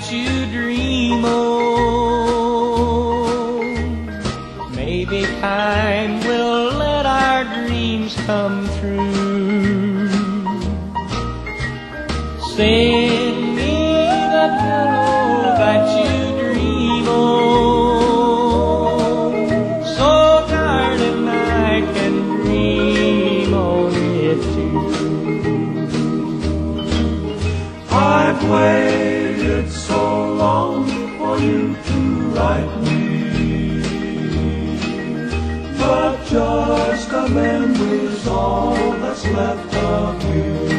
that you dream of. Maybe time will let our dreams come true. Send me the pillow that you dream of, so darling I can dream on it too. I've waited so long for you to write me, but just a memory's all that's left of you.